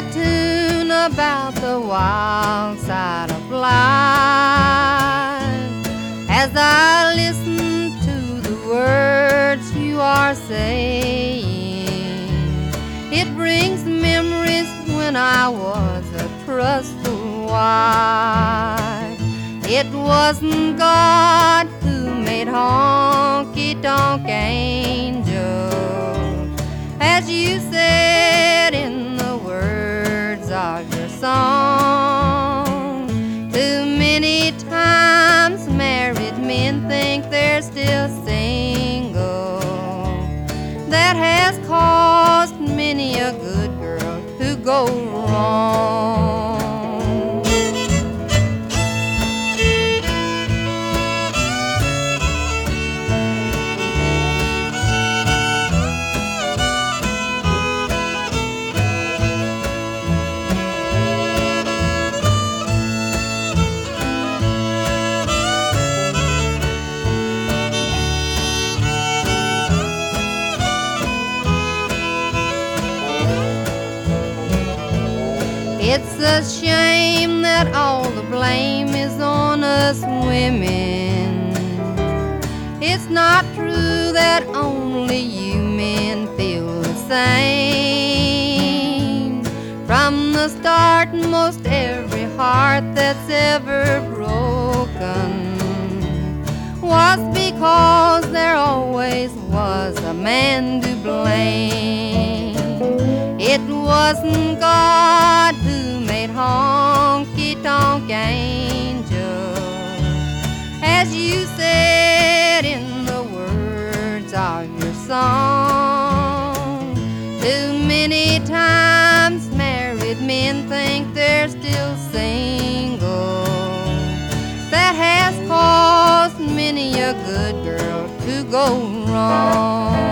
tune about the wild side of life. As I listen to the words you are saying, it brings memories when I was a trustful wife. It wasn't God who made honky-tonk angels, as you said in the words of your song. Too many times married men think they're still single. That has caused many a good girl to go wrong. It's a shame that all the blame is on us women. It's not true that only you men feel the same. From the start, most every heart that's ever broken was because there always was a man to blame. It wasn't God who made honky-tonk angels, as you said in the words of your song. Too many times married men think they're still single. That has caused many a good girl to go wrong.